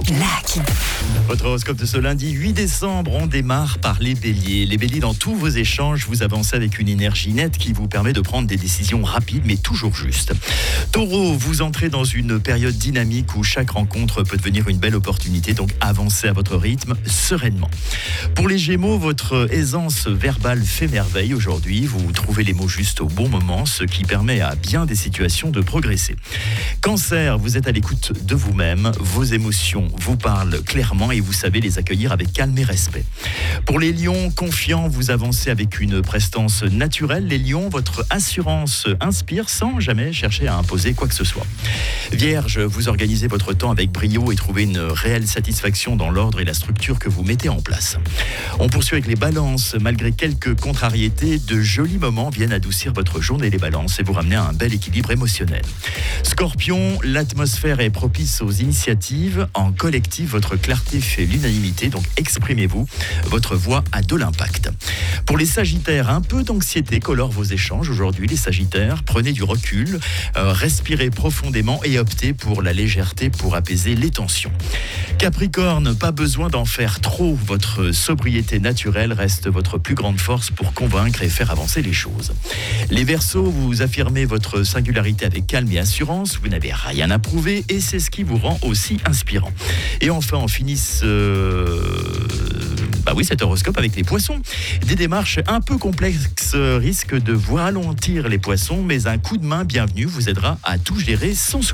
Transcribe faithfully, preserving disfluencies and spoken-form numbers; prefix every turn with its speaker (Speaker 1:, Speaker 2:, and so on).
Speaker 1: Lucky.
Speaker 2: Votre horoscope de ce lundi huit décembre, on démarre par les béliers. Les béliers, dans tous vos échanges, vous avancez avec une énergie nette qui vous permet de prendre des décisions rapides mais toujours justes. Taureau, vous entrez dans une période dynamique où chaque rencontre peut devenir une belle opportunité, donc avancez à votre rythme sereinement. Pour les gémeaux, votre aisance verbale fait merveille aujourd'hui. Vous trouvez les mots justes au bon moment, ce qui permet à bien des situations de progresser. Cancer, vous êtes à l'écoute de vous-même. Vos émotions vous parlent clairement et vous savez les accueillir avec calme et respect. Pour les lions, confiants, vous avancez avec une prestance naturelle. Les lions, votre assurance inspire sans jamais chercher à imposer quoi que ce soit. Vierge, vous organisez votre temps avec brio et trouvez une réelle satisfaction dans l'ordre et la structure que vous mettez en place. On poursuit avec les balances. Malgré quelques contrariétés, de jolis moments viennent adoucir votre journée les balances et vous ramener à un bel équilibre émotionnel. Scorpion, l'atmosphère est propice aux initiatives. En collectif, votre clarté fait l'unanimité, donc exprimez-vous. Votre voix a de l'impact. Pour les sagittaires, un peu d'anxiété colore vos échanges aujourd'hui. Les sagittaires, prenez du recul, euh, respirez profondément et optez pour la légèreté pour apaiser les tensions. Capricorne, pas besoin d'en faire trop. Votre sobriété naturelle reste votre plus grande force pour convaincre et faire avancer les choses. Les Verseaux, vous affirmez votre singularité avec calme et assurance. Vous n'avez rien à prouver et c'est ce qui vous rend aussi inspirant. Et enfin, on finit euh... bah oui, cet horoscope avec les poissons. Des démarches un peu complexes risquent de vous ralentir les poissons, mais un coup de main bienvenu vous aidera à tout gérer sans souci.